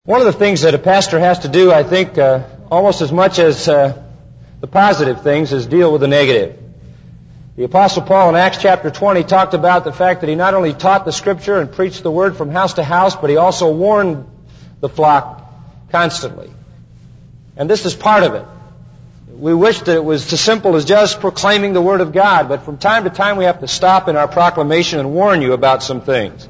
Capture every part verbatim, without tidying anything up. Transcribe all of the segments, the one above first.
One of the things that a pastor has to do, I think, uh, almost as much as uh, the positive things, is deal with the negative. The Apostle Paul in Acts chapter twenty talked about the fact that he not only taught the Scripture and preached the Word from house to house, but he also warned the flock constantly. And this is part of it. We wish that it was as simple as just proclaiming the Word of God, but from time to time we have to stop in our proclamation and warn you about some things.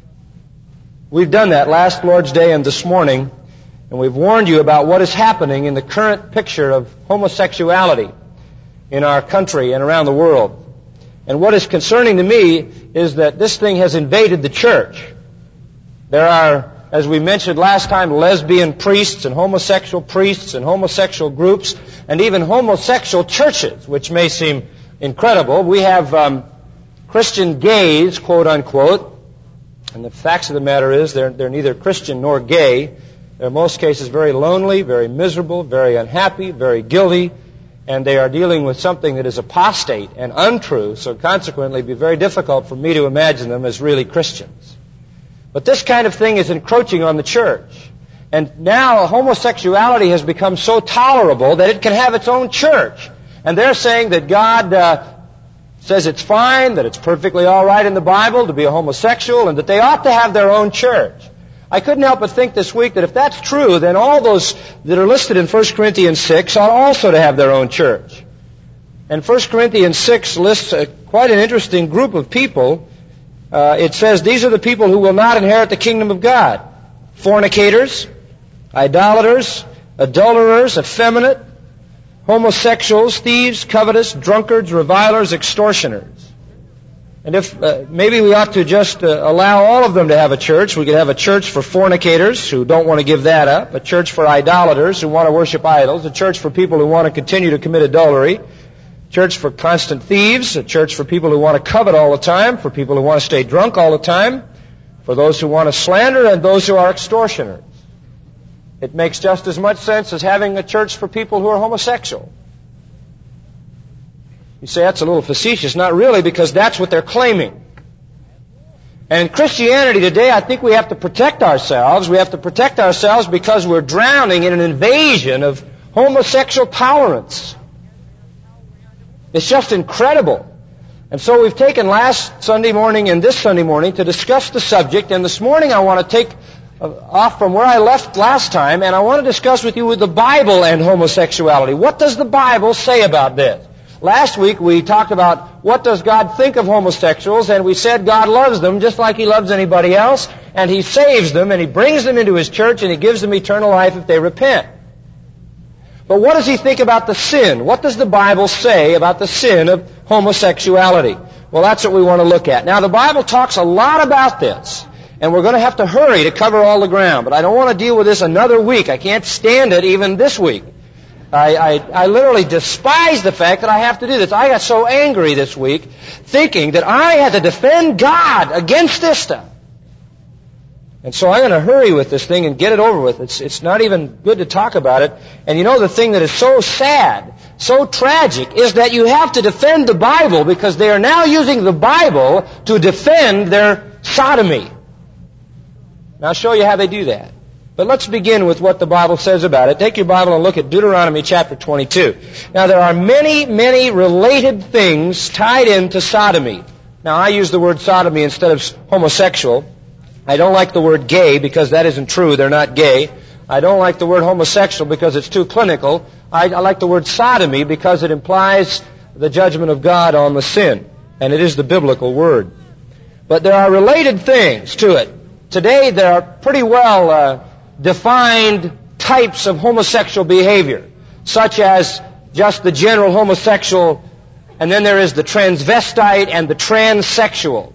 We've done that last Lord's Day and this morning, and we've warned you about what is happening in the current picture of homosexuality in our country and around the world. And what is concerning to me is that this thing has invaded the church. There are, as we mentioned last time, lesbian priests and homosexual priests and homosexual groups and even homosexual churches, which may seem incredible. We have um, Christian gays, quote unquote. And the facts of the matter is they're, they're neither Christian nor gay. They're in most cases very lonely, very miserable, very unhappy, very guilty, and they are dealing with something that is apostate and untrue, so consequently it would be very difficult for me to imagine them as really Christians. But this kind of thing is encroaching on the church. And now homosexuality has become so tolerable that it can have its own church. And they're saying that God uh, says it's fine, that it's perfectly all right in the Bible to be a homosexual, and that they ought to have their own church. I couldn't help but think this week that if that's true, then all those that are listed in First Corinthians six ought also to have their own church. And First Corinthians six lists a, quite an interesting group of people. Uh, it says, these are the people who will not inherit the kingdom of God. Fornicators, idolaters, adulterers, effeminate, homosexuals, thieves, covetous, drunkards, revilers, extortioners. And if uh, maybe we ought to just uh, allow all of them to have a church. We could have a church for fornicators who don't want to give that up, a church for idolaters who want to worship idols, a church for people who want to continue to commit adultery, a church for constant thieves, a church for people who want to covet all the time, for people who want to stay drunk all the time, for those who want to slander, and those who are extortioners. It makes just as much sense as having a church for people who are homosexual. You say that's a little facetious. Not really, because that's what they're claiming. And in Christianity today, I think we have to protect ourselves. We have to protect ourselves because we're drowning in an invasion of homosexual tolerance. It's just incredible. And so we've taken last Sunday morning and this Sunday morning to discuss the subject, and this morning I want to take off from where I left last time, and I want to discuss with you with the Bible and homosexuality. What does the Bible say about this? Last week we talked about what does God think of homosexuals, and we said God loves them just like He loves anybody else, and He saves them, and He brings them into His church, and He gives them eternal life if they repent. But what does He think about the sin? What does the Bible say about the sin of homosexuality? Well, that's what we want to look at. Now, the Bible talks a lot about this, and we're going to have to hurry to cover all the ground. But I don't want to deal with this another week. I can't stand it even this week. I, I, I literally despise the fact that I have to do this. I got so angry this week thinking that I had to defend God against this stuff. And so I'm going to hurry with this thing and get it over with. It's, it's not even good to talk about it. And you know, the thing that is so sad, so tragic, is that you have to defend the Bible because they are now using the Bible to defend their sodomy. Now I'll show you how they do that. But let's begin with what the Bible says about it. Take your Bible and look at Deuteronomy chapter twenty-two. Now there are many, many related things tied into sodomy. Now I use the word sodomy instead of homosexual. I don't like the word gay because that isn't true. They're not gay. I don't like the word homosexual because it's too clinical. I, I like the word sodomy because it implies the judgment of God on the sin. And it is the biblical word. But there are related things to it. Today there are pretty well uh, defined types of homosexual behavior, such as just the general homosexual, and then there is the transvestite and the transsexual.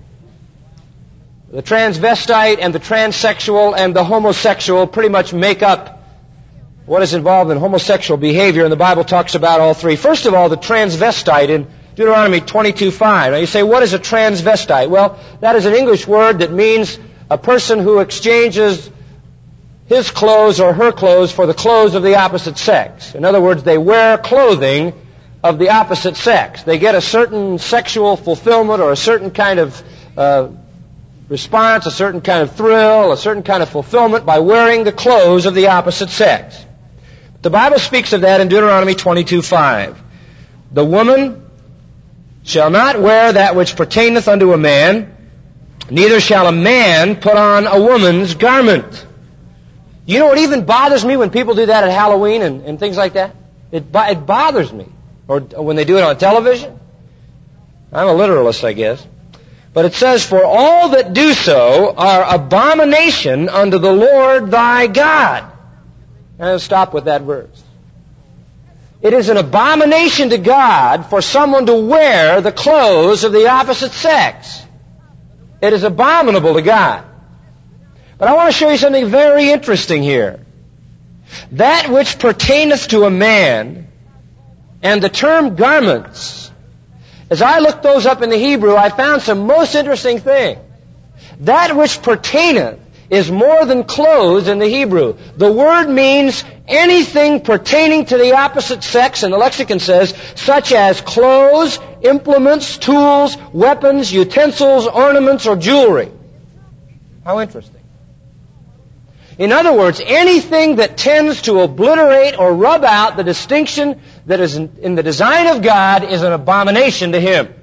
The transvestite and the transsexual and the homosexual pretty much make up what is involved in homosexual behavior, and the Bible talks about all three. First of all, the transvestite in Deuteronomy twenty-two five. Now you say, what is a transvestite? Well, that is an English word that means a person who exchanges his clothes or her clothes for the clothes of the opposite sex. In other words, they wear clothing of the opposite sex. They get a certain sexual fulfillment or a certain kind of uh, response, a certain kind of thrill, a certain kind of fulfillment by wearing the clothes of the opposite sex. The Bible speaks of that in Deuteronomy twenty-two five. The woman shall not wear that which pertaineth unto a man, neither shall a man put on a woman's garment. You know what even bothers me when people do that at Halloween and, and things like that? It, it bothers me. Or when they do it on television. I'm a literalist, I guess. But it says, for all that do so are abomination unto the Lord thy God. And I'll stop with that verse. It is an abomination to God for someone to wear the clothes of the opposite sex. It is abominable to God. But I want to show you something very interesting here. That which pertaineth to a man, and the term garments, as I looked those up in the Hebrew, I found some most interesting thing. That which pertaineth is more than clothes in the Hebrew. The word means anything pertaining to the opposite sex, and the lexicon says, such as clothes, implements, tools, weapons, utensils, ornaments, or jewelry. How interesting. In other words, anything that tends to obliterate or rub out the distinction that is in the design of God is an abomination to Him.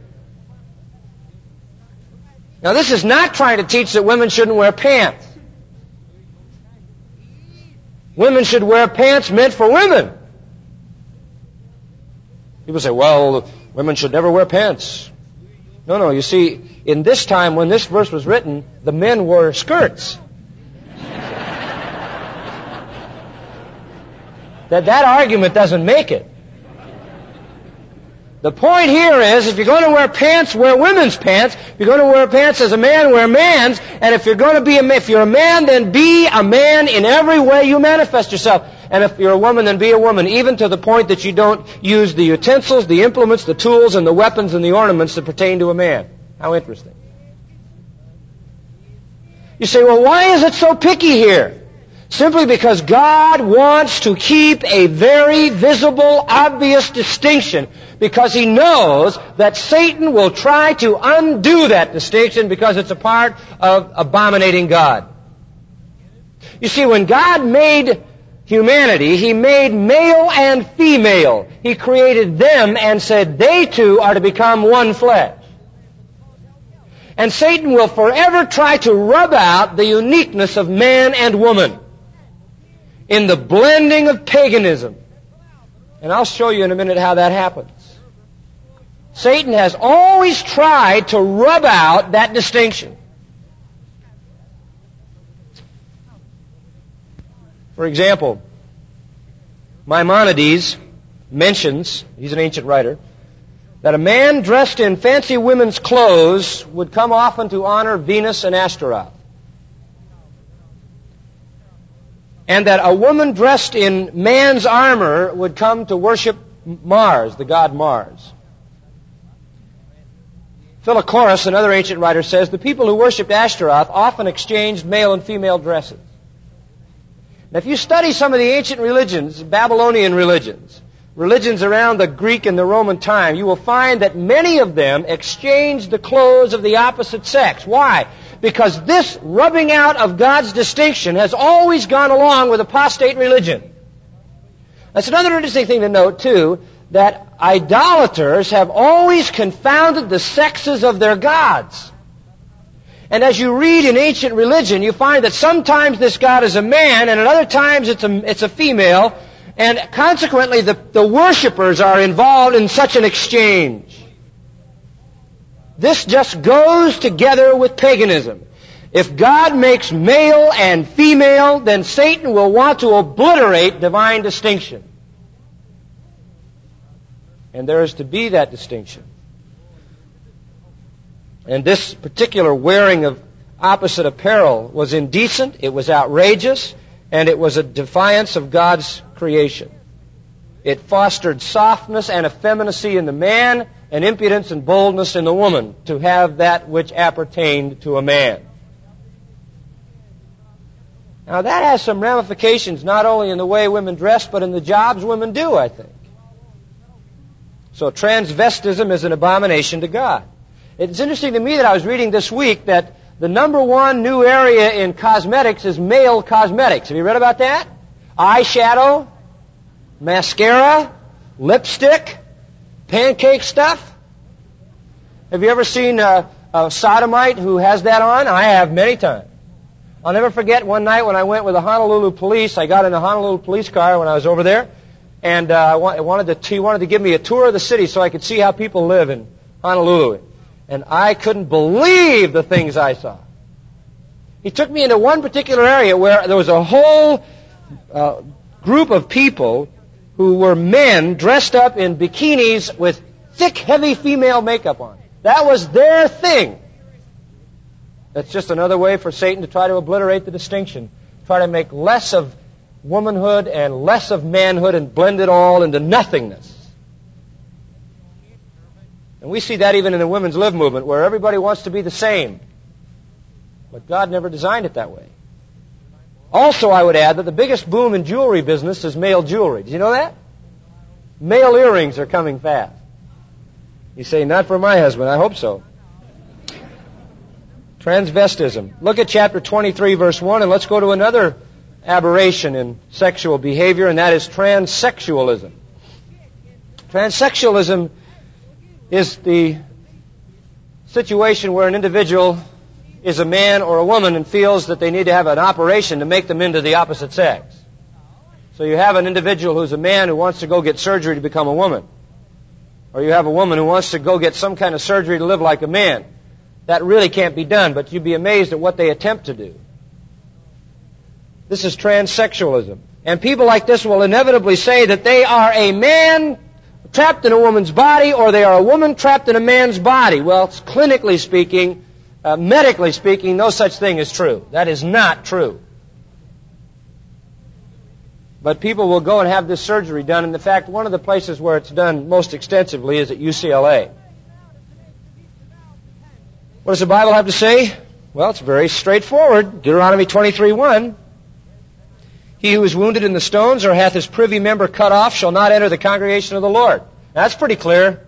Now, this is not trying to teach that women shouldn't wear pants. Women should wear pants meant for women. People say, well, women should never wear pants. No, no, you see, in this time when this verse was written, the men wore skirts. That that argument doesn't make it. The point here is, if you're going to wear pants, wear women's pants. If you're going to wear pants as a man, wear man's. And if you're going to be a, if you're a man, then be a man in every way you manifest yourself. And if you're a woman, then be a woman, even to the point that you don't use the utensils, the implements, the tools, and the weapons and the ornaments that pertain to a man. How interesting. You say, well, why is it so picky here? Simply because God wants to keep a very visible, obvious distinction, because He knows that Satan will try to undo that distinction because it's a part of abominating God. You see, when God made humanity, He made male and female. He created them and said they two are to become one flesh. And Satan will forever try to rub out the uniqueness of man and woman in the blending of paganism. And I'll show you in a minute how that happens. Satan has always tried to rub out that distinction. For example, Maimonides mentions, he's an ancient writer, that a man dressed in fancy women's clothes would come often to honor Venus and Ashtaroth. And that a woman dressed in man's armor would come to worship Mars, the god Mars. Philochorus, another ancient writer, says the people who worshipped Ashtaroth often exchanged male and female dresses. Now, if you study some of the ancient religions, Babylonian religions, religions around the Greek and the Roman time, you will find that many of them exchanged the clothes of the opposite sex. Why? Because this rubbing out of God's distinction has always gone along with apostate religion. That's another interesting thing to note, too, that idolaters have always confounded the sexes of their gods. And as you read in ancient religion, you find that sometimes this god is a man, and at other times it's a, it's a female, and consequently the, the worshippers are involved in such an exchange. This just goes together with paganism. If God makes male and female, then Satan will want to obliterate divine distinction. And there is to be that distinction. And this particular wearing of opposite apparel was indecent, it was outrageous, and it was a defiance of God's creation. It fostered softness and effeminacy in the man, and impudence and boldness in the woman to have that which appertained to a man. Now that has some ramifications not only in the way women dress, but in the jobs women do, I think. So transvestism is an abomination to God. It's interesting to me that I was reading this week that the number one new area in cosmetics is male cosmetics. Have you read about that? Eyeshadow, mascara, lipstick, pancake stuff. Have you ever seen a, a sodomite who has that on? I have many times. I'll never forget one night when I went with the Honolulu police. I got in the Honolulu police car when I was over there, and uh, I wanted to, he wanted to give me a tour of the city so I could see how people live in Honolulu. And I couldn't believe the things I saw. He took me into one particular area where there was a whole uh, group of people who were men dressed up in bikinis with thick, heavy female makeup on. That was their thing. That's just another way for Satan to try to obliterate the distinction, try to make less of womanhood and less of manhood and blend it all into nothingness. And we see that even in the women's live movement, where everybody wants to be the same. But God never designed it that way. Also, I would add that the biggest boom in jewelry business is male jewelry. Did you know that? Male earrings are coming fast. You say, not for my husband. I hope so. Transvestism. Look at chapter twenty-three, verse one, and let's go to another aberration in sexual behavior, and that is transsexualism. Transsexualism is the situation where an individual is a man or a woman and feels that they need to have an operation to make them into the opposite sex. So you have an individual who's a man who wants to go get surgery to become a woman. Or you have a woman who wants to go get some kind of surgery to live like a man. That really can't be done, but you'd be amazed at what they attempt to do. This is transsexualism. And people like this will inevitably say that they are a man trapped in a woman's body, or they are a woman trapped in a man's body. Well, clinically speaking, uh, medically speaking, no such thing is true. That is not true. But people will go and have this surgery done. And in fact, one of the places where it's done most extensively is at U C L A. What does the Bible have to say? Well, it's very straightforward. Deuteronomy twenty-three one. He who is wounded in the stones or hath his privy member cut off shall not enter the congregation of the Lord. That's pretty clear.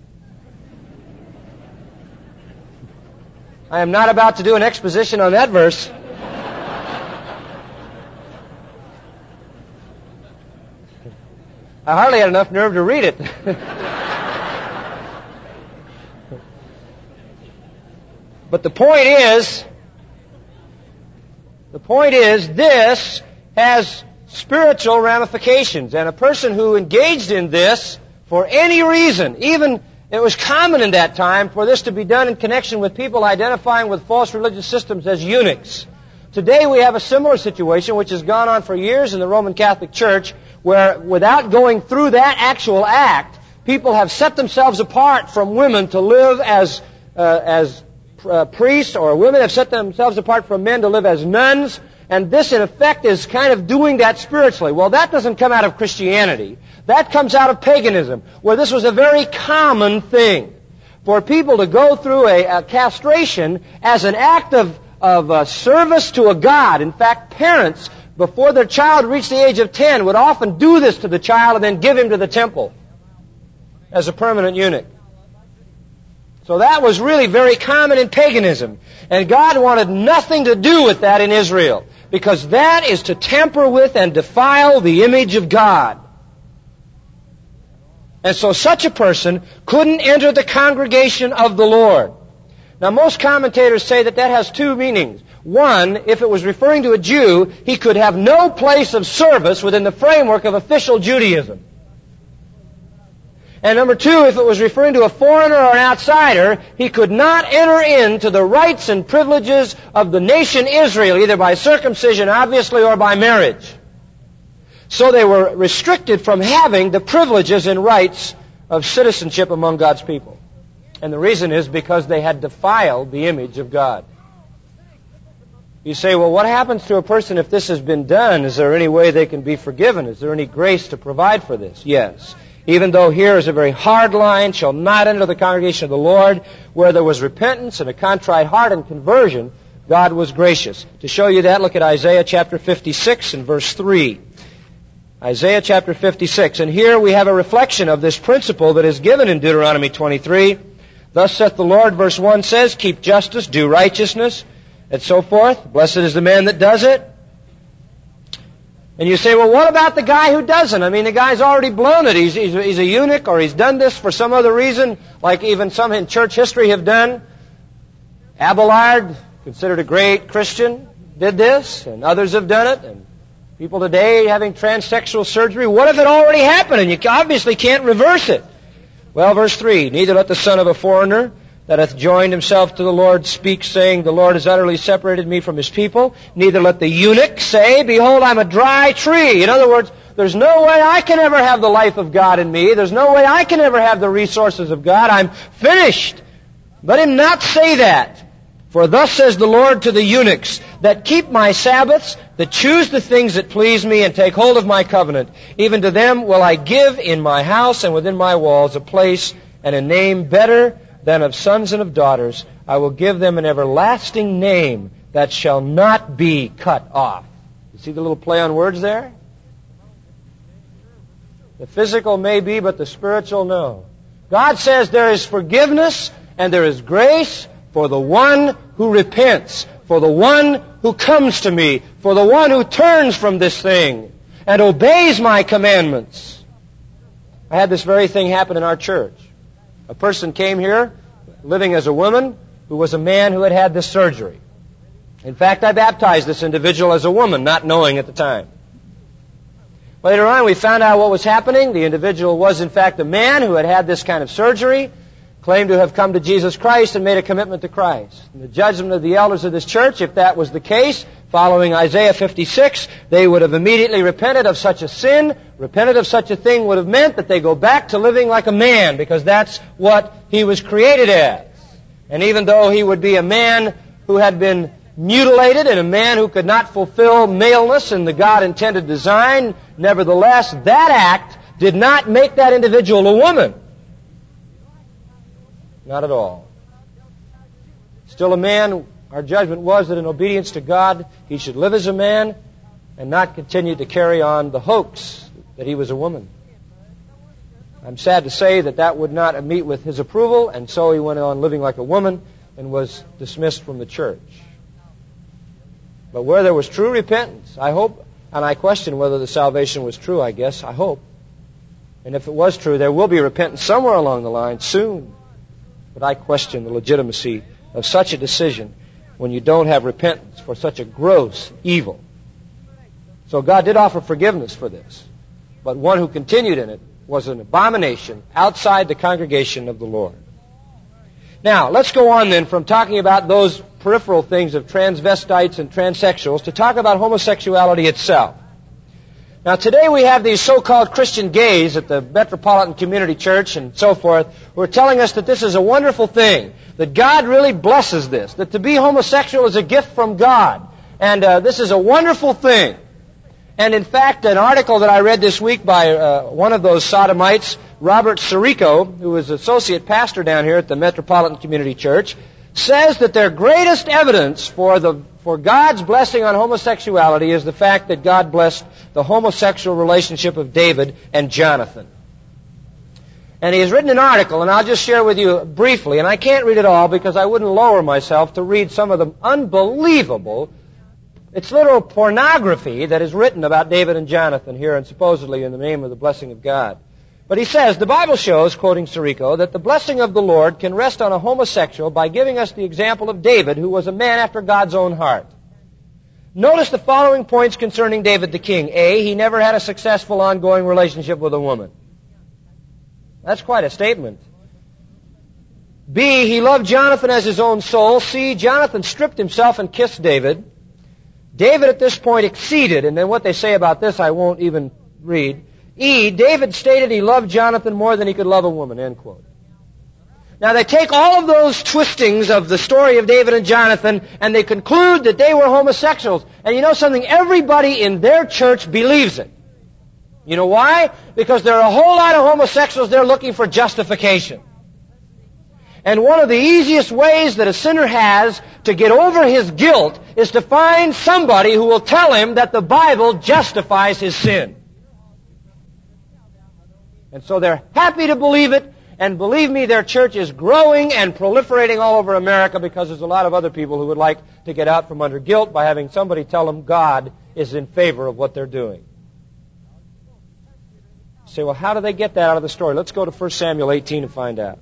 I am not about to do an exposition on that verse. I hardly had enough nerve to read it. But the point is, the point is this has spiritual ramifications. And a person who engaged in this for any reason, even it was common in that time for this to be done in connection with people identifying with false religious systems as eunuchs. Today we have a similar situation which has gone on for years in the Roman Catholic Church, where without going through that actual act, people have set themselves apart from women to live as uh, as uh, priests, or women have set themselves apart from men to live as nuns. And this, in effect, is kind of doing that spiritually. Well, that doesn't come out of Christianity. That comes out of paganism, where this was a very common thing for people to go through a, a castration as an act of, of uh, service to a god. In fact, parents, before their child reached the age of ten, would often do this to the child and then give him to the temple as a permanent eunuch. So that was really very common in paganism. And God wanted nothing to do with that in Israel, because that is to tamper with and defile the image of God. And so such a person couldn't enter the congregation of the Lord. Now, most commentators say that that has two meanings. One, if it was referring to a Jew, he could have no place of service within the framework of official Judaism. And number two, if it was referring to a foreigner or an outsider, he could not enter into the rights and privileges of the nation Israel, either by circumcision, obviously, or by marriage. So they were restricted from having the privileges and rights of citizenship among God's people. And the reason is because they had defiled the image of God. You say, well, what happens to a person if this has been done? Is there any way they can be forgiven? Is there any grace to provide for this? Yes. Even though here is a very hard line, shall not enter the congregation of the Lord, where there was repentance and a contrite heart and conversion, God was gracious. To show you that, look at Isaiah chapter fifty-six and verse three. Isaiah chapter fifty-six. And here we have a reflection of this principle that is given in Deuteronomy twenty-three. Thus saith the Lord, verse one says, keep justice, do righteousness, and so forth. Blessed is the man that does it. And you say, well, what about the guy who doesn't? I mean, the guy's already blown it. He's, he's, he's a eunuch, or he's done this for some other reason, like even some in church history have done. Abelard, considered a great Christian, did this, and others have done it, and people today having transsexual surgery. What if it already happened, and you obviously can't reverse it? Well, verse three, neither let the son of a foreigner that hath joined himself to the Lord speak, saying, the Lord has utterly separated me from his people. Neither let the eunuch say, behold, I'm a dry tree. In other words, there's no way I can ever have the life of God in me. There's no way I can ever have the resources of God. I'm finished. Let him not say that. For thus says the Lord to the eunuchs, that keep my Sabbaths, that choose the things that please me, and take hold of my covenant. Even to them will I give in my house and within my walls a place and a name better than of sons and of daughters. I will give them an everlasting name that shall not be cut off. You see the little play on words there? The physical may be, but the spiritual no. God says there is forgiveness and there is grace for the one who repents, for the one who comes to me, for the one who turns from this thing and obeys my commandments. I had this very thing happen in our church. A person came here living as a woman who was a man who had had this surgery. In fact, I baptized this individual as a woman, not knowing at the time. Later on, we found out what was happening. The individual was, in fact, a man who had had this kind of surgery, claimed to have come to Jesus Christ and made a commitment to Christ. And the judgment of the elders of this church, if that was the case, following Isaiah fifty-six, they would have immediately repented of such a sin. Repented of such a thing would have meant that they go back to living like a man, because that's what he was created as. And even though he would be a man who had been mutilated and a man who could not fulfill maleness in the God-intended design, nevertheless, that act did not make that individual a woman. Not at all. Still a man. Our judgment was that in obedience to God, he should live as a man and not continue to carry on the hoax that he was a woman. I'm sad to say that that would not meet with his approval, and so he went on living like a woman and was dismissed from the church. But where there was true repentance, I hope, and I question whether the salvation was true, I guess, I hope. And if it was true, there will be repentance somewhere along the line soon. But I question the legitimacy of such a decision when you don't have repentance for such a gross evil. So God did offer forgiveness for this. But one who continued in it was an abomination outside the congregation of the Lord. Now, let's go on then from talking about those peripheral things of transvestites and transsexuals to talk about homosexuality itself. Now, today we have these so-called Christian gays at the Metropolitan Community Church and so forth who are telling us that this is a wonderful thing, that God really blesses this, that to be homosexual is a gift from God, and uh, this is a wonderful thing. And in fact, an article that I read this week by uh, one of those sodomites, Robert Sirico, who is associate pastor down here at the Metropolitan Community Church, says that their greatest evidence for the for God's blessing on homosexuality is the fact that God blessed the homosexual relationship of David and Jonathan. And he has written an article, and I'll just share with you briefly, and I can't read it all because I wouldn't lower myself to read some of the unbelievable, it's literal pornography that is written about David and Jonathan here, and supposedly in the name of the blessing of God. But he says, the Bible shows, quoting Sirico, that the blessing of the Lord can rest on a homosexual by giving us the example of David, who was a man after God's own heart. Notice the following points concerning David the king. A, he never had a successful ongoing relationship with a woman. That's quite a statement. B, he loved Jonathan as his own soul. C, Jonathan stripped himself and kissed David. David at this point exceeded, and then what they say about this I won't even read. E, David stated he loved Jonathan more than he could love a woman, end quote. Now they take all of those twistings of the story of David and Jonathan and they conclude that they were homosexuals. And you know something? Everybody in their church believes it. You know why? Because there are a whole lot of homosexuals there looking for justification. And one of the easiest ways that a sinner has to get over his guilt is to find somebody who will tell him that the Bible justifies his sin. And so they're happy to believe it, And believe me, their church is growing and proliferating all over America because there's a lot of other people who would like to get out from under guilt by having somebody tell them God is in favor of what they're doing. You say, well, how do they get that out of the story? Let's go to First Samuel eighteen and find out.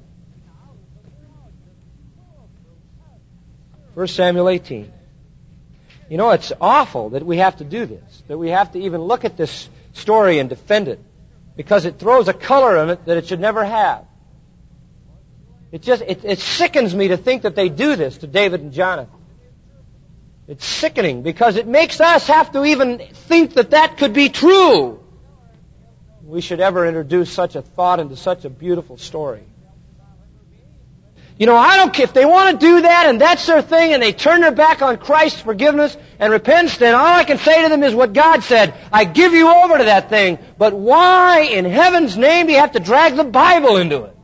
First Samuel eighteen. You know, it's awful that we have to do this, that we have to even look at this story and defend it, because it throws a color in it that it should never have. It just, it, it sickens me to think that they do this to David and Jonathan. It's sickening because it makes us have to even think that that could be true. We should ever introduce such a thought into such a beautiful story. You know, I don't care if they want to do that and that's their thing and they turn their back on Christ's forgiveness and repentance, then all I can say to them is what God said. I give you over to that thing. But why in heaven's name do you have to drag the Bible into it?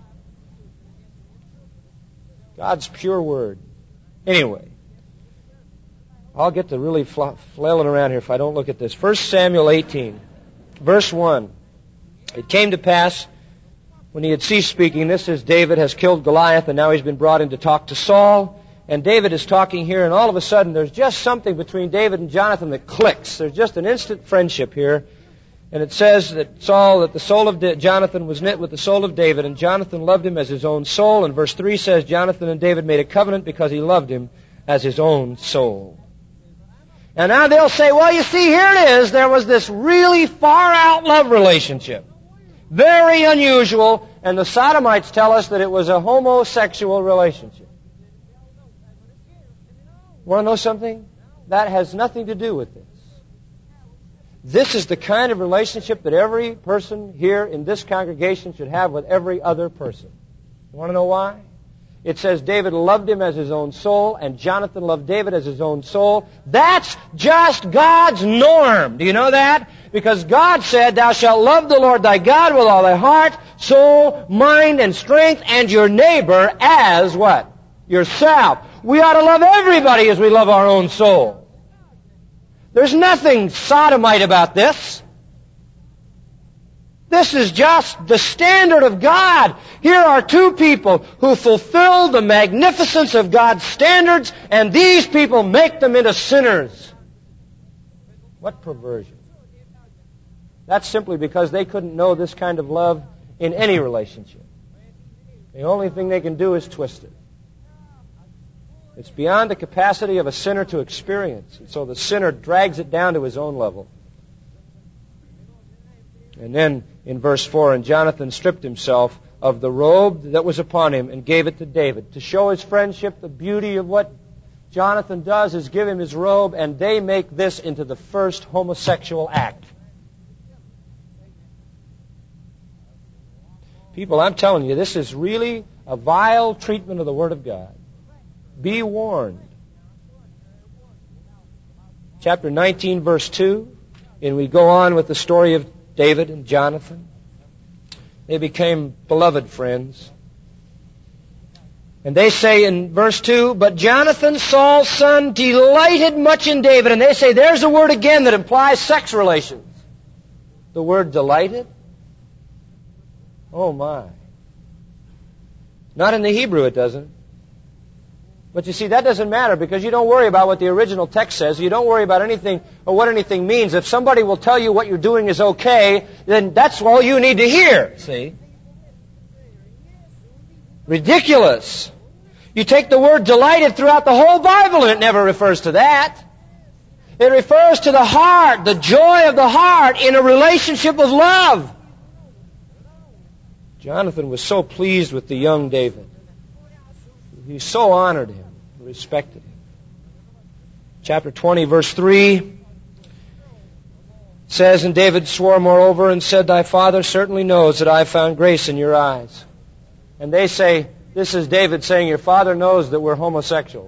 God's pure word. Anyway, I'll get to really fla- flailing around here if I don't look at this. First Samuel eighteen, verse one. It came to pass when he had ceased speaking, this is David has killed Goliath and now he's been brought in to talk to Saul. And David is talking here and all of a sudden there's just something between David and Jonathan that clicks. There's just an instant friendship here. And it says that Saul, that the soul of Jonathan was knit with the soul of David, and Jonathan loved him as his own soul. And verse three says, Jonathan and David made a covenant because he loved him as his own soul. And now they'll say, well, you see, here it is. There was this really far-out love relationship. Very unusual. And the Sodomites tell us that it was a homosexual relationship. Want to know something? That has nothing to do with this. This is the kind of relationship that every person here in this congregation should have with every other person. You want to know why? It says David loved him as his own soul, and Jonathan loved David as his own soul. That's just God's norm. Do you know that? Because God said, thou shalt love the Lord thy God with all thy heart, soul, mind, and strength, and your neighbor as what? Yourself. We ought to love everybody as we love our own soul. There's nothing sodomite about this. This is just the standard of God. Here are two people who fulfill the magnificence of God's standards, and these people make them into sinners. What perversion. That's simply because they couldn't know this kind of love in any relationship. The only thing they can do is twist it. It's beyond the capacity of a sinner to experience. And so the sinner drags it down to his own level. And then in verse four, and Jonathan stripped himself of the robe that was upon him and gave it to David. To show his friendship, the beauty of what Jonathan does is give him his robe, and they make this into the first homosexual act. People, I'm telling you, this is really a vile treatment of the Word of God. Be warned. Chapter nineteen, verse two, and we go on with the story of David and Jonathan. They became beloved friends. And they say in verse two, but Jonathan, Saul's son, delighted much in David. And they say there's a word again that implies sex relations. The word delighted? Oh my. Not in the Hebrew it doesn't. But you see, that doesn't matter because you don't worry about what the original text says. You don't worry about anything or what anything means. If somebody will tell you what you're doing is okay, then that's all you need to hear. See? Ridiculous. You take the word delighted throughout the whole Bible and it never refers to that. It refers to the heart, the joy of the heart in a relationship of love. Jonathan was so pleased with the young David. He so honored him, respected him. Chapter twenty, verse three says, and David swore moreover and said, thy father certainly knows that I have found grace in your eyes. And they say, this is David saying, your father knows that we're homosexuals.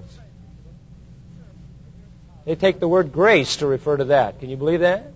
They take the word grace to refer to that. Can you believe that?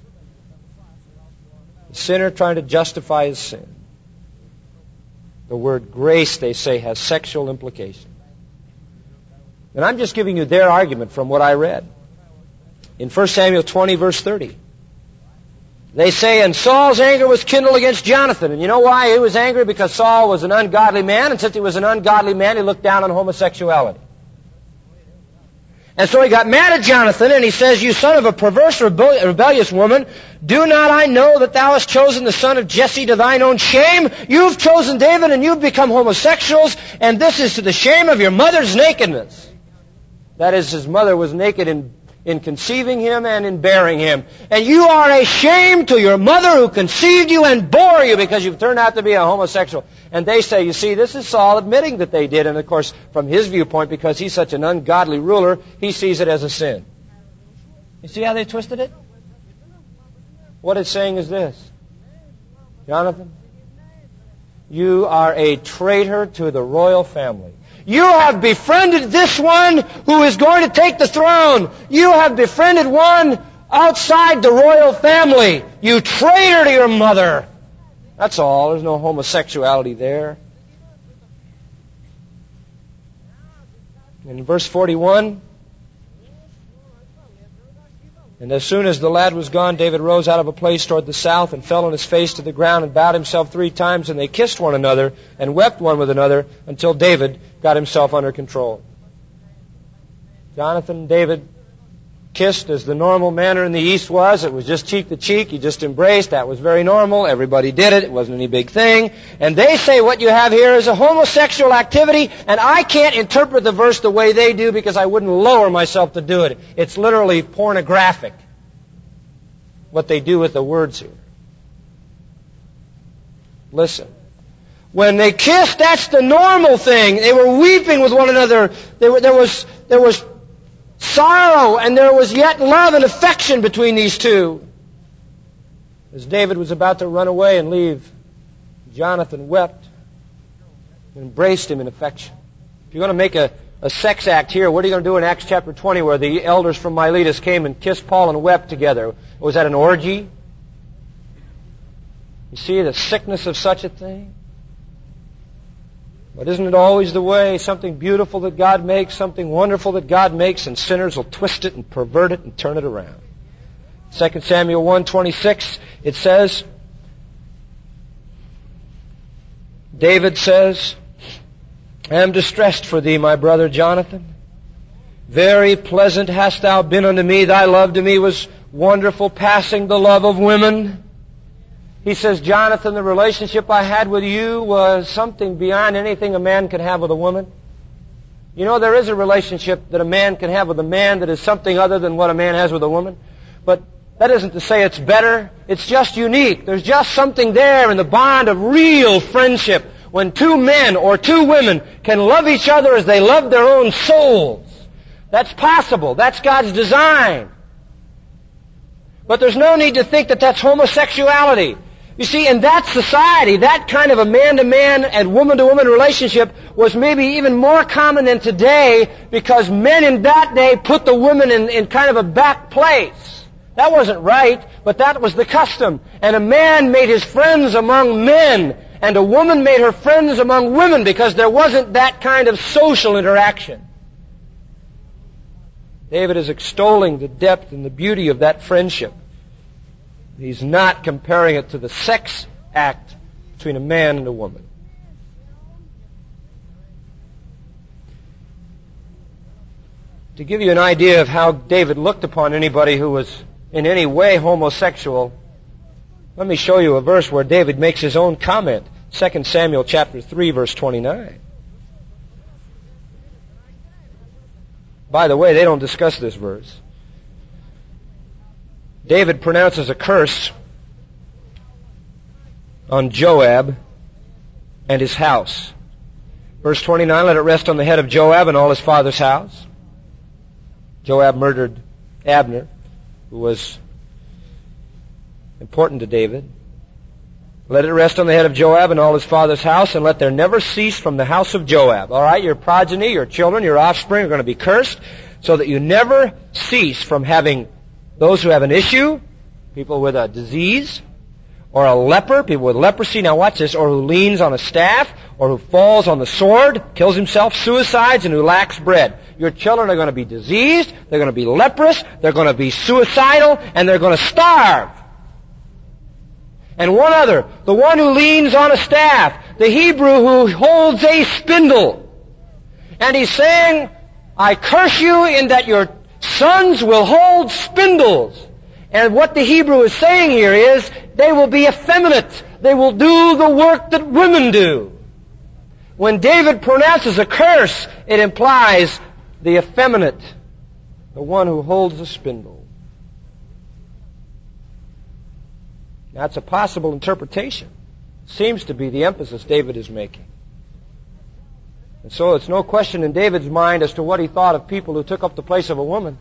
The sinner trying to justify his sin. The word grace, they say, has sexual implications. And I'm just giving you their argument from what I read. In First Samuel twenty, verse thirty, They say, and Saul's anger was kindled against Jonathan. And you know why he was angry? Because Saul was an ungodly man, and since he was an ungodly man, he looked down on homosexuality. And so he got mad at Jonathan, and he says, you son of a perverse, rebel- rebellious woman, do not I know that thou hast chosen the son of Jesse to thine own shame? You've chosen David, and you've become homosexuals, and this is to the shame of your mother's nakedness. That is, his mother was naked in, in conceiving him and in bearing him. And you are a shame to your mother who conceived you and bore you because you've turned out to be a homosexual. And they say, you see, this is Saul admitting that they did. And of course, from his viewpoint, because he's such an ungodly ruler, he sees it as a sin. You see how they twisted it? What it's saying is this. Jonathan, you are a traitor to the royal family. You have befriended this one who is going to take the throne. You have befriended one outside the royal family. You traitor to your mother. That's all. There's no homosexuality there. In verse forty-one, and as soon as the lad was gone, David rose out of a place toward the south and fell on his face to the ground and bowed himself three times, and they kissed one another and wept one with another until David got himself under control. Jonathan and David kissed as the normal manner in the East was. It was just cheek to cheek. You just embraced. That was very normal. Everybody did it. It wasn't any big thing. And they say what you have here is a homosexual activity, and I can't interpret the verse the way they do because I wouldn't lower myself to do it. It's literally pornographic, what they do with the words here. Listen. When they kissed, that's the normal thing. They were weeping with one another. There, were, there was, there was sorrow, and there was yet love and affection between these two. As David was about to run away and leave, Jonathan wept and embraced him in affection. If you're going to make a, a sex act here, what are you going to do in Acts chapter twenty where the elders from Miletus came and kissed Paul and wept together? Was that an orgy? You see the sickness of such a thing? But isn't it always the way? Something beautiful that God makes, something wonderful that God makes, and sinners will twist it and pervert it and turn it around. Second Samuel one twenty-six, it says, David says, I am distressed for thee, my brother Jonathan. Very pleasant hast thou been unto me. Thy love to me was wonderful, passing the love of women. He says, Jonathan, the relationship I had with you was something beyond anything a man could have with a woman. You know, there is a relationship that a man can have with a man that is something other than what a man has with a woman. But that isn't to say it's better. It's just unique. There's just something there in the bond of real friendship when two men or two women can love each other as they love their own souls. That's possible. That's God's design. But there's no need to think that that's homosexuality. You see, in that society, that kind of a man-to-man and woman-to-woman relationship was maybe even more common than today because men in that day put the women in, in kind of a back place. That wasn't right, but that was the custom. And a man made his friends among men, and a woman made her friends among women because there wasn't that kind of social interaction. David is extolling the depth and the beauty of that friendship. He's not comparing it to the sex act between a man and a woman. To give you an idea of how David looked upon anybody who was in any way homosexual, let me show you a verse where David makes his own comment. Second Samuel chapter three, verse twenty-nine. By the way, they don't discuss this verse. David pronounces a curse on Joab and his house. Verse twenty-nine, let it rest on the head of Joab and all his father's house. Joab murdered Abner, who was important to David. Let it rest on the head of Joab and all his father's house, and let there never cease from the house of Joab. All right, your progeny, your children, your offspring are going to be cursed, so that you never cease from having those who have an issue, people with a disease, or a leper, people with leprosy, now watch this, or who leans on a staff, or who falls on the sword, kills himself, suicides, and who lacks bread. Your children are going to be diseased, they're going to be leprous, they're going to be suicidal, and they're going to starve. And one other, the one who leans on a staff, the Hebrew who holds a spindle. And he's saying, I curse you in that your sons will hold spindles. And what the Hebrew is saying here is, they will be effeminate. They will do the work that women do. When David pronounces a curse, it implies the effeminate, the one who holds a spindle. That's a possible interpretation. Seems to be the emphasis David is making. And so it's no question in David's mind as to what he thought of people who took up the place of a woman.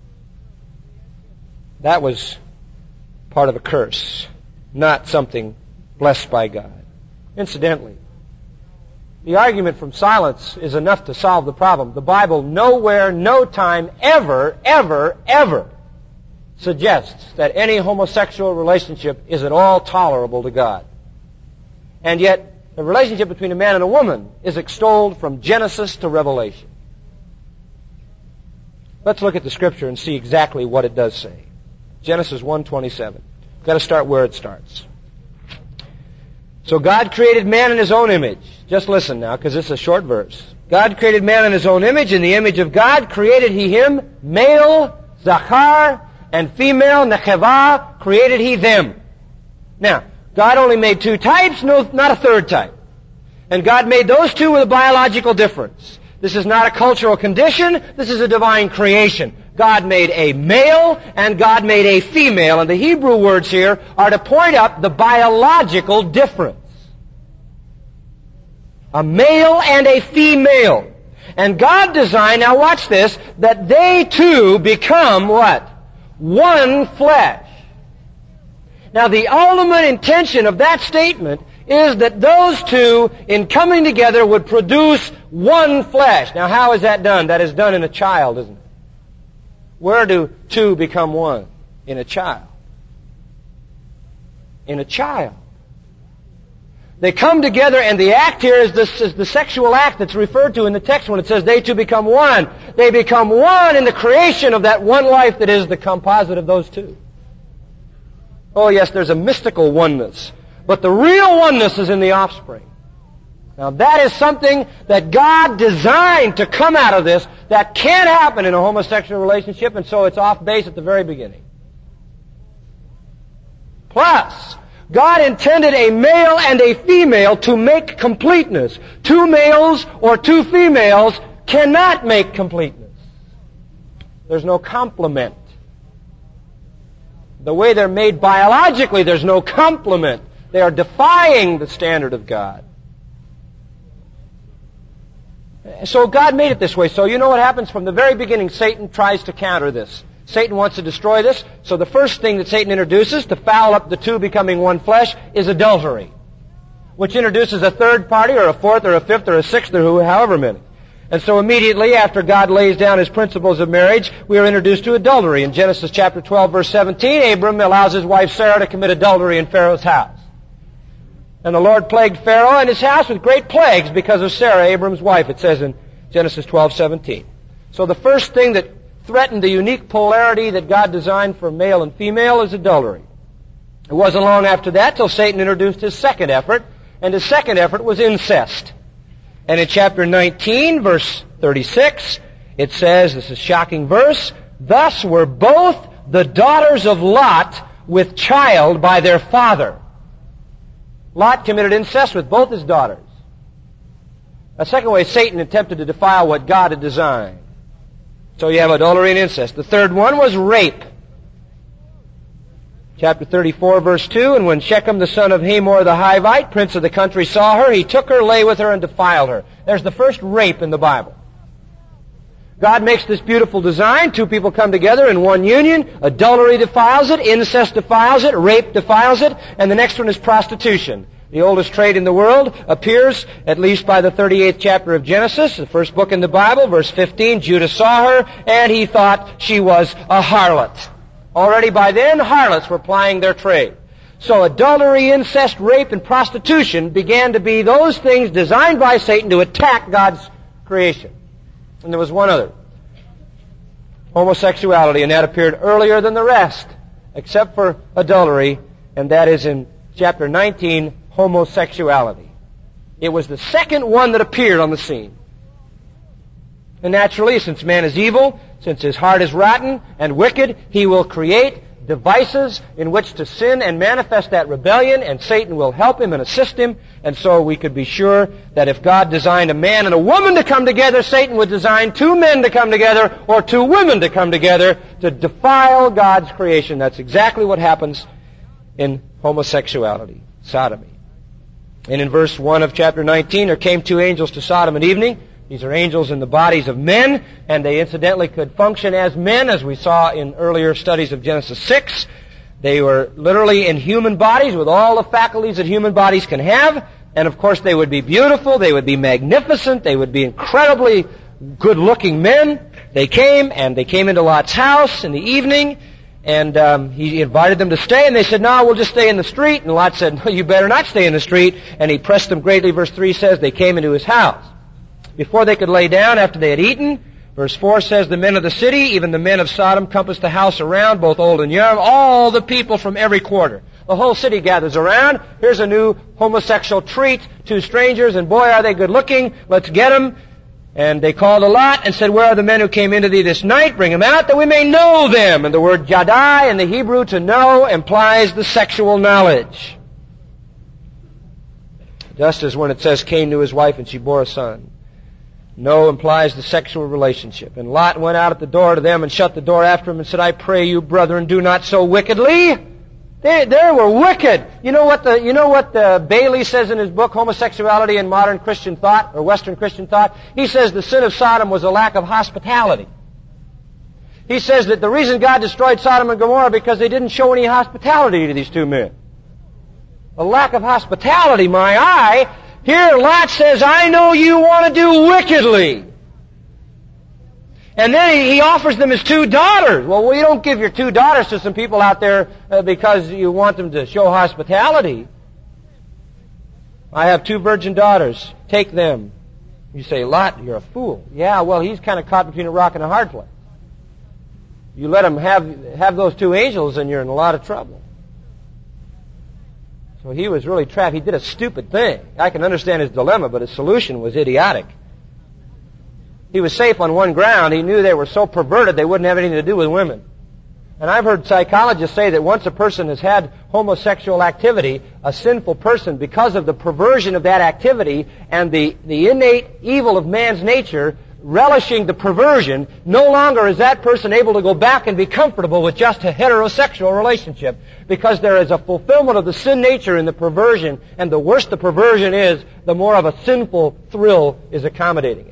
That was part of a curse, not something blessed by God. Incidentally, the argument from silence is enough to solve the problem. The Bible nowhere, no time, ever, ever, ever suggests that any homosexual relationship is at all tolerable to God. And yet, the relationship between a man and a woman is extolled from Genesis to Revelation. Let's look at the Scripture and see exactly what it does say. Genesis one twenty-seven. We've got to start where it starts. So God created man in His own image. Just listen now, because it's a short verse. God created man in His own image. In the image of God created He him. Male, Zachar, and female, Necheva, created He them. Now, God only made two types, no, not a third type. And God made those two with a biological difference. This is not a cultural condition. This is a divine creation. God made a male and God made a female. And the Hebrew words here are to point up the biological difference. A male and a female. And God designed, now watch this, that they two become what? One flesh. Now the ultimate intention of that statement is that those two, in coming together, would produce one flesh. Now how is that done? That is done in a child, isn't it? Where do two become one? In a child. In a child. They come together, and the act here is, this, is the sexual act that's referred to in the text when it says they two become one. They become one in the creation of that one life that is the composite of those two. Oh yes, there's a mystical oneness. But the real oneness is in the offspring. Now that is something that God designed to come out of this that can't happen in a homosexual relationship, and so it's off base at the very beginning. Plus, God intended a male and a female to make completeness. Two males or two females cannot make completeness. There's no complement. The way they're made biologically, there's no complement. They are defying the standard of God. So God made it this way. So you know what happens from the very beginning. Satan tries to counter this. Satan wants to destroy this. So the first thing that Satan introduces to foul up the two becoming one flesh is adultery, which introduces a third party or a fourth or a fifth or a sixth or who, however many. And so immediately after God lays down His principles of marriage, we are introduced to adultery. In Genesis chapter twelve, verse seventeen, Abram allows his wife Sarah to commit adultery in Pharaoh's house. And the Lord plagued Pharaoh and his house with great plagues because of Sarah, Abram's wife, it says in Genesis twelve seventeen. So the first thing that threatened the unique polarity that God designed for male and female is adultery. It wasn't long after that till Satan introduced his second effort, and his second effort was incest. And in chapter nineteen, verse thirty-six, it says, this is a shocking verse, thus were both the daughters of Lot with child by their father. Lot committed incest with both his daughters. A second way, Satan attempted to defile what God had designed. So you have adultery and incest. The third one was rape. Chapter thirty-four, verse two, and when Shechem, the son of Hamor the Hivite, prince of the country, saw her, he took her, lay with her, and defiled her. There's the first rape in the Bible. God makes this beautiful design. Two people come together in one union. Adultery defiles it. Incest defiles it. Rape defiles it. And the next one is prostitution. The oldest trade in the world appears, at least by the thirty-eighth chapter of Genesis, the first book in the Bible, verse fifteen. Judah saw her, and he thought she was a harlot. Already by then, harlots were plying their trade. So adultery, incest, rape, and prostitution began to be those things designed by Satan to attack God's creation. And there was one other. Homosexuality, and that appeared earlier than the rest, except for adultery, and that is in chapter nineteen, homosexuality. It was the second one that appeared on the scene. And naturally, since man is evil, since his heart is rotten and wicked, he will create devices in which to sin and manifest that rebellion, and Satan will help him and assist him. And so we could be sure that if God designed a man and a woman to come together, Satan would design two men to come together or two women to come together to defile God's creation. That's exactly what happens in homosexuality, sodomy. And in verse one of chapter nineteen, there came two angels to Sodom at evening. These are angels in the bodies of men, and they incidentally could function as men, as we saw in earlier studies of Genesis six. They were literally in human bodies with all the faculties that human bodies can have. And of course they would be beautiful, they would be magnificent, they would be incredibly good-looking men. They came, and they came into Lot's house in the evening, and um, he invited them to stay, and they said, no, we'll just stay in the street. And Lot said, no, you better not stay in the street. And he pressed them greatly. Verse three says, they came into his house. Before they could lay down after they had eaten, verse four says, the men of the city, even the men of Sodom, compassed the house around, both old and young, all the people from every quarter. The whole city gathers around. Here's a new homosexual treat. Two strangers, and boy, are they good looking. Let's get them. And they called a lot and said, where are the men who came into thee this night? Bring them out that we may know them. And the word yadai in the Hebrew, to know, implies the sexual knowledge. Just as when it says Cain knew his wife and she bore a son. No implies the sexual relationship. And Lot went out at the door to them and shut the door after him and said, I pray you, brethren, do not so wickedly. They, they were wicked. You know what the, you know what the Bailey says in his book, Homosexuality in Modern Christian Thought, or Western Christian Thought? He says the sin of Sodom was a lack of hospitality. He says that the reason God destroyed Sodom and Gomorrah because they didn't show any hospitality to these two men. A lack of hospitality, my eye. Here, Lot says, I know you want to do wickedly. And then he offers them his two daughters. Well, you don't give your two daughters to some people out there uh, because you want them to show hospitality. I have two virgin daughters. Take them. You say, Lot, you're a fool. Yeah, well, he's kind of caught between a rock and a hard place. You let him have, have those two angels and you're in a lot of trouble. So he was really trapped. He did a stupid thing. I can understand his dilemma, but his solution was idiotic. He was safe on one ground. He knew they were so perverted they wouldn't have anything to do with women. And I've heard psychologists say that once a person has had homosexual activity, a sinful person, because of the perversion of that activity and the, the innate evil of man's nature, relishing the perversion, no longer is that person able to go back and be comfortable with just a heterosexual relationship, because there is a fulfillment of the sin nature in the perversion, and the worse the perversion is, the more of a sinful thrill is accommodating it.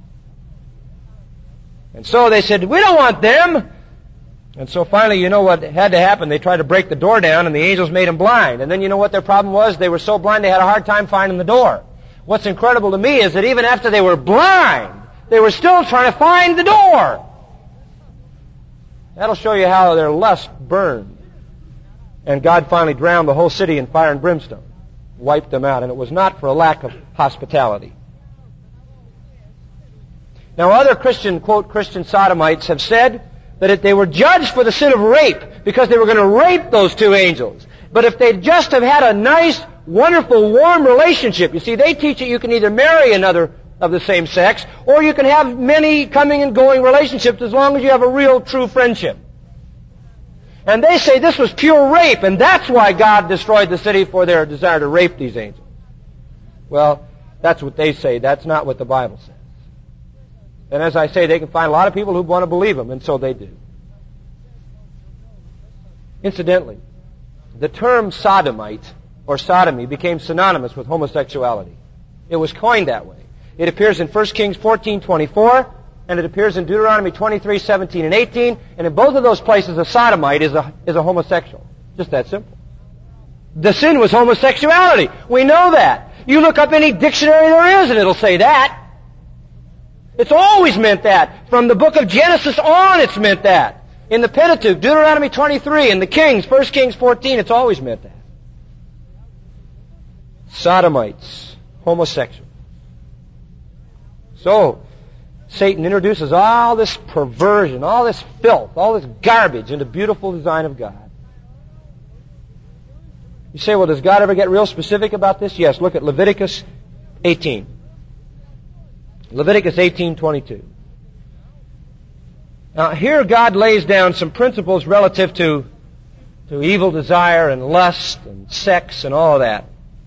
And so they said, we don't want them. And so finally, you know what had to happen? They tried to break the door down, and the angels made them blind. And then you know what their problem was? They were so blind they had a hard time finding the door. What's incredible to me is that even after they were blind, they were still trying to find the door. That'll show you how their lust burned. And God finally drowned the whole city in fire and brimstone. Wiped them out. And it was not for a lack of hospitality. Now other Christian, quote, Christian sodomites have said that if they were judged for the sin of rape because they were going to rape those two angels. But if they'd just have had a nice, wonderful, warm relationship, you see, they teach that you can either marry another of the same sex, or you can have many coming and going relationships as long as you have a real, true friendship. And they say this was pure rape, and that's why God destroyed the city, for their desire to rape these angels. Well, that's what they say. That's not what the Bible says. And as I say, they can find a lot of people who want to believe them, and so they do. Incidentally, the term sodomite, or sodomy, became synonymous with homosexuality. It was coined that way. It appears in First Kings fourteen twenty-four, and it appears in Deuteronomy twenty-three seventeen and eighteen, and in both of those places a sodomite is a, is a homosexual. Just that simple. The sin was homosexuality. We know that. You look up any dictionary there is and it'll say that. It's always meant that. From the book of Genesis on it's meant that. In the Pentateuch, Deuteronomy twenty-three, in the Kings, First Kings fourteen, it's always meant that. Sodomites, homosexuals. So, Satan introduces all this perversion, all this filth, all this garbage into the beautiful design of God. You say, well, does God ever get real specific about this? Yes, look at Leviticus eighteen. Leviticus eighteen twenty-two. Now, here God lays down some principles relative to, to evil desire and lust and sex and all of that.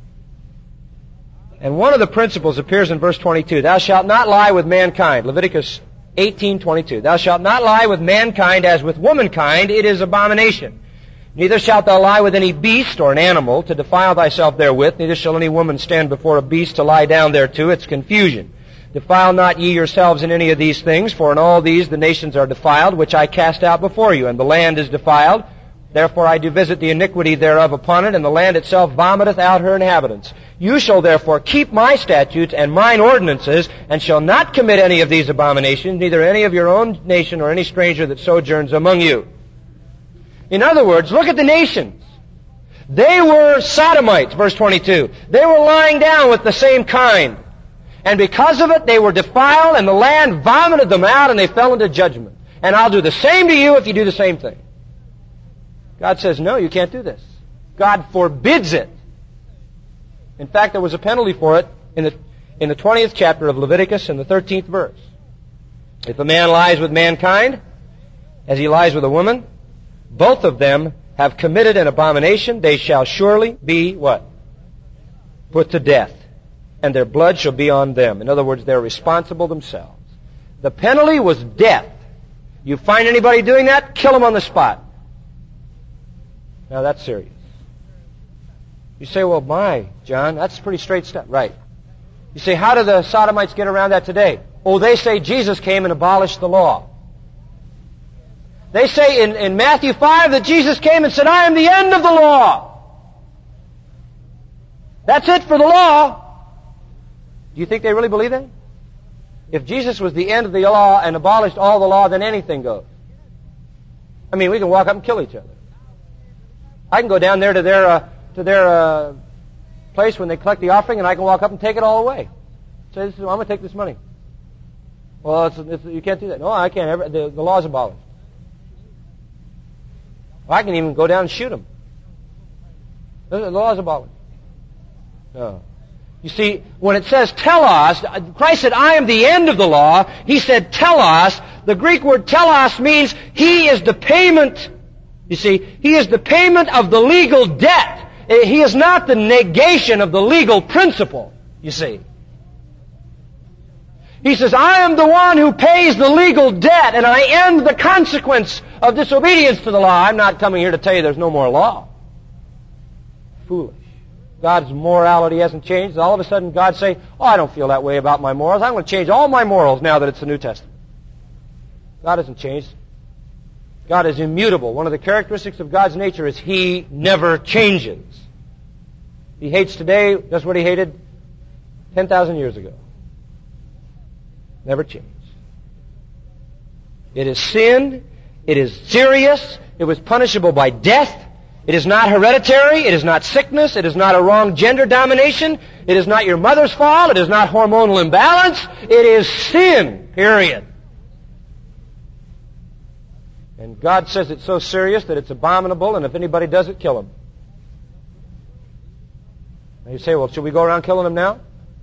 And one of the principles appears in verse twenty-two. Thou shalt not lie with mankind. Leviticus eighteen twenty-two. Thou shalt not lie with mankind as with womankind. It is abomination. Neither shalt thou lie with any beast or an animal to defile thyself therewith. Neither shall any woman stand before a beast to lie down thereto. It's confusion. Defile not ye yourselves in any of these things, for in all these the nations are defiled, which I cast out before you, and the land is defiled. Therefore I do visit the iniquity thereof upon it, and the land itself vomiteth out her inhabitants. You shall therefore keep my statutes and mine ordinances, and shall not commit any of these abominations, neither any of your own nation or any stranger that sojourns among you. In other words, look at the nations. They were sodomites, verse twenty-two. They were lying down with the same kind. And because of it, they were defiled, and the land vomited them out, and they fell into judgment. And I'll do the same to you if you do the same thing. God says, no, you can't do this. God forbids it. In fact, there was a penalty for it in the, in the twentieth chapter of Leviticus in the thirteenth verse. If a man lies with mankind, as he lies with a woman, both of them have committed an abomination. They shall surely be, what? Put to death. And their blood shall be on them. In other words, they're responsible themselves. The penalty was death. You find anybody doing that, kill them on the spot. Now that's serious. You say, well, my, John, that's pretty straight stuff. Right. You say, how do the sodomites get around that today? Oh, they say Jesus came and abolished the law. They say in, in Matthew five that Jesus came and said, I am the end of the law. That's it for the law. Do you think they really believe that? If Jesus was the end of the law and abolished all the law, then anything goes. I mean, we can walk up and kill each other. I can go down there to their uh, to their uh, place when they collect the offering, and I can walk up and take it all away. Say, this is, I'm going to take this money. Well, it's, it's, you can't do that. No, I can't. Ever, the, the law's abolished. Well, I can even go down and shoot them. The law's abolished. No. You see, when it says telos, Christ said, I am the end of the law. He said telos. The Greek word telos means He is the payment. You see, He is the payment of the legal debt. He is not the negation of the legal principle, you see. He says, I am the one who pays the legal debt, and I end the consequence of disobedience to the law. I'm not coming here to tell you there's no more law. Foolish. God's morality hasn't changed. All of a sudden God say, oh, I don't feel that way about my morals. I'm going to change all my morals now that it's the New Testament. God hasn't changed. God is immutable. One of the characteristics of God's nature is He never changes. He hates today just what He hated ten thousand years ago. Never changed. It is sin. It is serious. It was punishable by death. It is not hereditary. It is not sickness. It is not a wrong gender domination. It is not your mother's fault. It is not hormonal imbalance. It is sin, period. And God says it's so serious that it's abominable, and if anybody does it, kill him. Now you say, well, should we go around killing them now?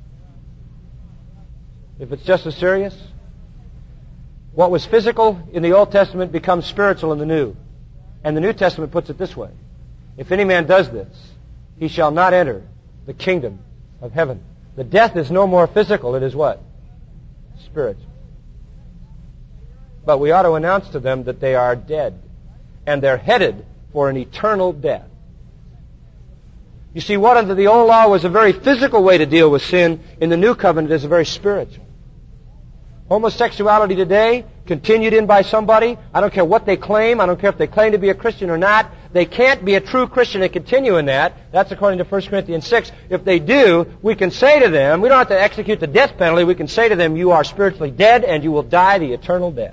If it's just as serious? What was physical in the Old Testament becomes spiritual in the New. And the New Testament puts it this way. If any man does this, he shall not enter the kingdom of heaven. The death is no more physical. It is what? Spiritual. But we ought to announce to them that they are dead. And they're headed for an eternal death. You see, what under the old law was a very physical way to deal with sin, in the new covenant is a very spiritual. Homosexuality today, continued in by somebody, I don't care what they claim, I don't care if they claim to be a Christian or not, they can't be a true Christian and continue in that. That's according to First Corinthians six. If they do, we can say to them, we don't have to execute the death penalty, we can say to them, you are spiritually dead and you will die the eternal death.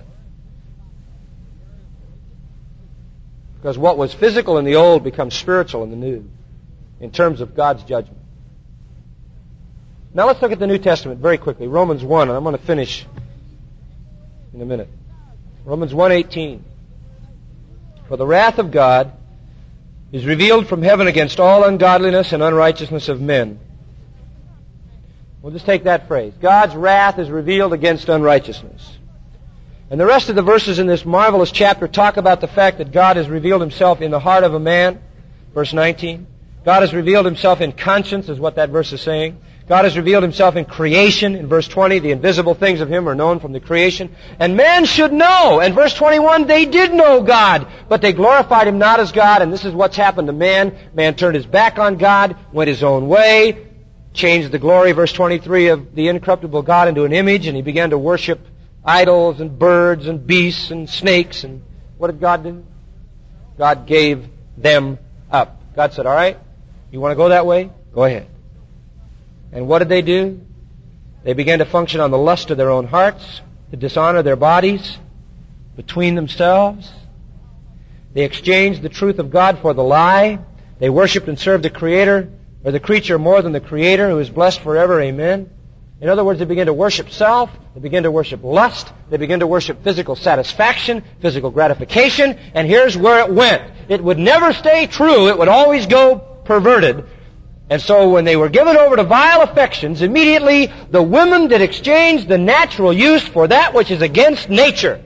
Because what was physical in the old becomes spiritual in the new, in terms of God's judgment. Now let's look at the New Testament very quickly. Romans one, and I'm going to finish in a minute. Romans one eighteen. For the wrath of God is revealed from heaven against all ungodliness and unrighteousness of men. We'll just take that phrase. God's wrath is revealed against unrighteousness. And the rest of the verses in this marvelous chapter talk about the fact that God has revealed Himself in the heart of a man. Verse nineteen. God has revealed Himself in conscience, is what that verse is saying. God has revealed Himself in creation. In verse twenty, the invisible things of Him are known from the creation. And man should know. And verse twenty-one, they did know God, but they glorified Him not as God. And this is what's happened to man. Man turned his back on God, went his own way, changed the glory, verse twenty-three, of the incorruptible God into an image, and he began to worship idols and birds and beasts and snakes. And what did God do? God gave them up. God said, all right, you want to go that way? Go ahead. And what did they do? They began to function on the lust of their own hearts, to dishonor their bodies between themselves. They exchanged the truth of God for the lie. They worshiped and served the Creator, or the creature, more than the Creator, who is blessed forever. Amen. In other words, they began to worship self. They began to worship lust. They began to worship physical satisfaction, physical gratification. And here's where it went. It would never stay true. It would always go perverted. And so when they were given over to vile affections, immediately the women did exchange the natural use for that which is against nature.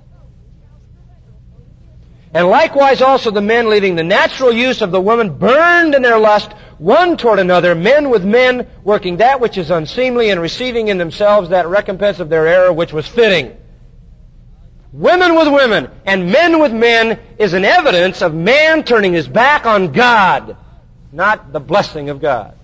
And likewise also the men, leaving the natural use of the woman, burned in their lust one toward another, men with men, working that which is unseemly, and receiving in themselves that recompense of their error which was fitting. Women with women and men with men is an evidence of man turning his back on God, not the blessing of God.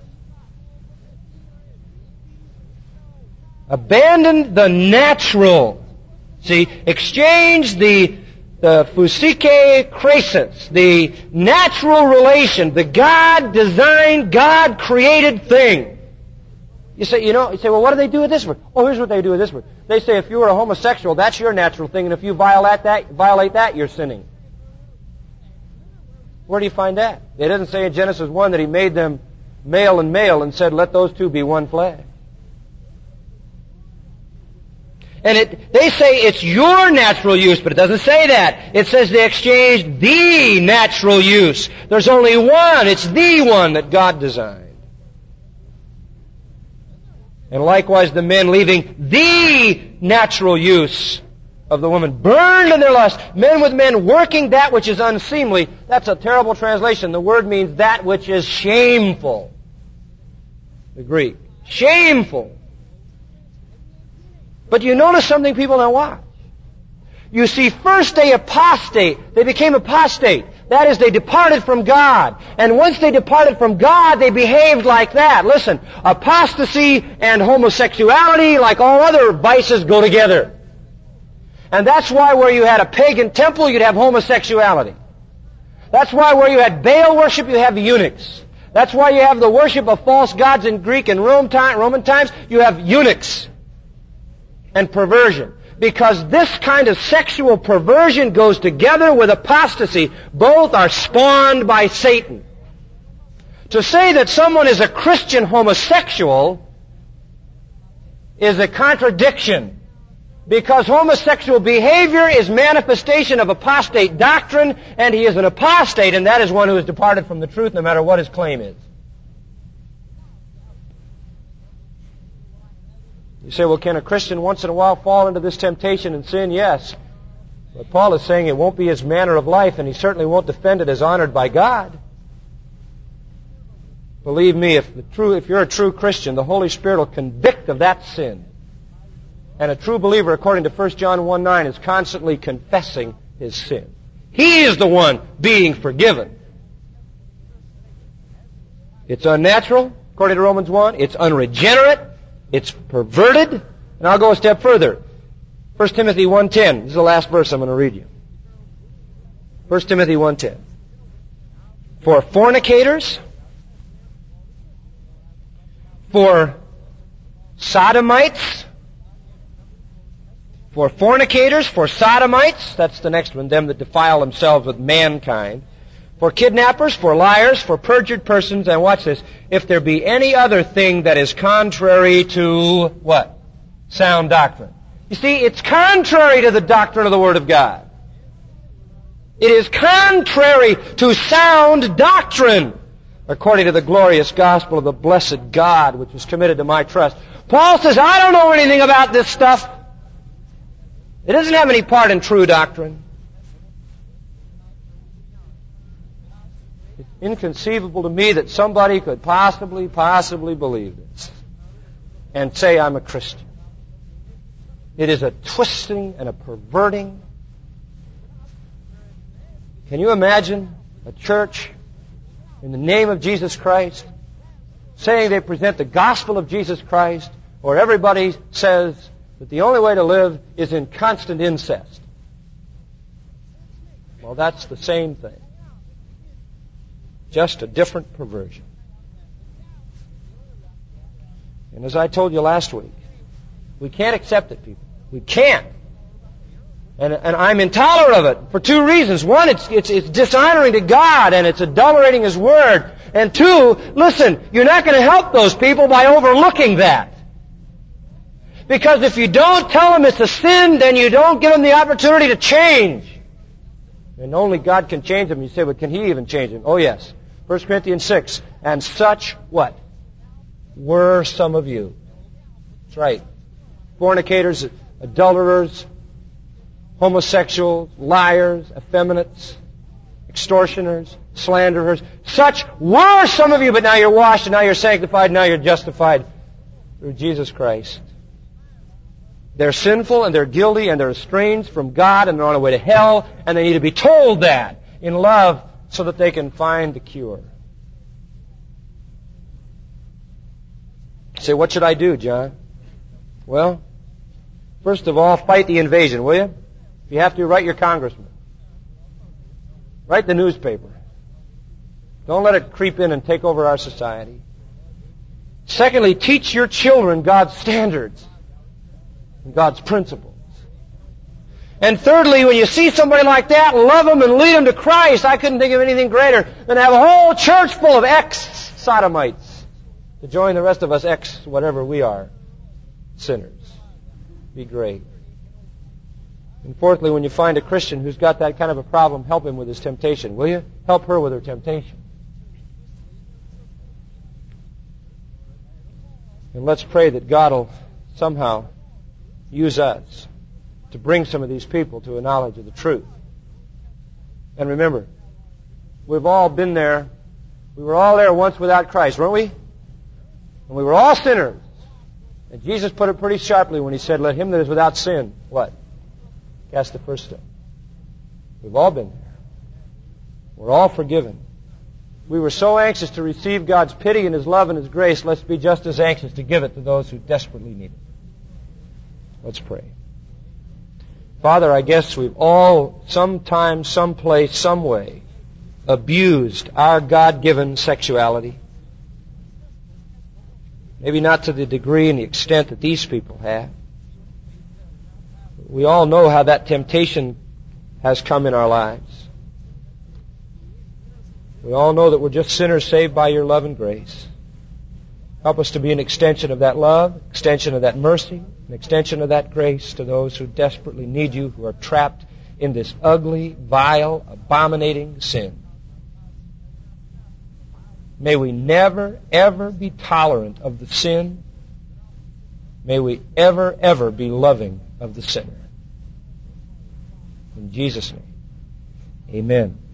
Abandon the natural. See, exchange the the phusike krasis, the natural relation, the God-designed, God-created thing. You say, you know, you say, well, what do they do with this word? Oh, here's what they do with this word. They say if you were a homosexual, that's your natural thing, and if you violate that, violate that, you're sinning. Where do you find that? It doesn't say in Genesis one that He made them male and male and said, let those two be one flesh. And it, they say it's your natural use, but it doesn't say that. It says they exchanged the natural use. There's only one. It's the one that God designed. And likewise the men, leaving the natural use of the woman, burned in their lust. Men with men, working that which is unseemly. That's a terrible translation. The word means that which is shameful. The Greek. Shameful. But you notice something, people, now watch. You see, first they apostate. They became apostate. That is, they departed from God. And once they departed from God, they behaved like that. Listen, apostasy and homosexuality, like all other vices, go together. And that's why where you had a pagan temple, you'd have homosexuality. That's why where you had Baal worship, you have eunuchs. That's why you have the worship of false gods in Greek and Roman times, you have eunuchs. And perversion. Because this kind of sexual perversion goes together with apostasy. Both are spawned by Satan. To say that someone is a Christian homosexual is a contradiction. Because homosexual behavior is manifestation of apostate doctrine, and he is an apostate, and that is one who has departed from the truth no matter what his claim is. You say, well, can a Christian once in a while fall into this temptation and sin? Yes. But Paul is saying it won't be his manner of life, and he certainly won't defend it as honored by God. Believe me, if the true, if you're a true Christian, the Holy Spirit will convict of that sin. And a true believer, according to First John one nine, is constantly confessing his sin. He is the one being forgiven. It's unnatural, according to Romans one. It's unregenerate. It's perverted. And I'll go a step further. First Timothy one ten. This is the last verse I'm going to read you. First Timothy one ten. For fornicators, for sodomites, for fornicators, for sodomites, that's the next one, them that defile themselves with mankind, for kidnappers, for liars, for perjured persons, and watch this, if there be any other thing that is contrary to what? Sound doctrine. You see, it's contrary to the doctrine of the Word of God. It is contrary to sound doctrine, according to the glorious gospel of the blessed God, which was committed to my trust. Paul says, I don't know anything about this stuff. It doesn't have any part in true doctrine. It's inconceivable to me that somebody could possibly, possibly believe this and say, I'm a Christian. It is a twisting and a perverting. Can you imagine a church in the name of Jesus Christ saying they present the gospel of Jesus Christ, or everybody says that the only way to live is in constant incest? Well, that's the same thing. Just a different perversion. And as I told you last week, we can't accept it, people. We can't. And, and I'm intolerant of it for two reasons. One, it's, it's, it's dishonoring to God, and it's adulterating His Word. And two, listen, you're not going to help those people by overlooking that. Because if you don't tell them it's a sin, then you don't give them the opportunity to change. And only God can change them. You say, well, can He even change them? Oh, yes. First Corinthians six. And such, what? Were some of you. That's right. Fornicators, adulterers, homosexuals, liars, effeminates, extortioners, slanderers. Such were some of you, but now you're washed, and now you're sanctified, and now you're justified through Jesus Christ. They're sinful, and they're guilty, and they're estranged from God, and they're on their way to hell, and they need to be told that in love so that they can find the cure. You say, what should I do, John? Well, first of all, fight the invasion, will you? If you have to, write your congressman. Write the newspaper. Don't let it creep in and take over our society. Secondly, teach your children God's standards and God's principles. And thirdly, when you see somebody like that, love them and lead them to Christ. I couldn't think of anything greater than to have a whole church full of ex-sodomites to join the rest of us ex-whatever we are, sinners. Be great. And fourthly, when you find a Christian who's got that kind of a problem, help him with his temptation, will you? Help her with her temptation. And let's pray that God will somehow use us to bring some of these people to a knowledge of the truth. And remember, we've all been there. We were all there once without Christ, weren't we? And we were all sinners. And Jesus put it pretty sharply when He said, let him that is without sin, what? Cast the first stone. We've all been there. We're all forgiven. We were so anxious to receive God's pity and His love and His grace, let's be just as anxious to give it to those who desperately need it. Let's pray. Father, I guess we've all, sometime, someplace, some way, abused our God-given sexuality. Maybe not to the degree and the extent that these people have. We all know how that temptation has come in our lives. We all know that we're just sinners saved by Your love and grace. Help us to be an extension of that love, extension of that mercy, an extension of that grace to those who desperately need You, who are trapped in this ugly, vile, abominating sin. May we never, ever be tolerant of the sin. May we ever, ever be loving of the sinner. In Jesus' name, amen.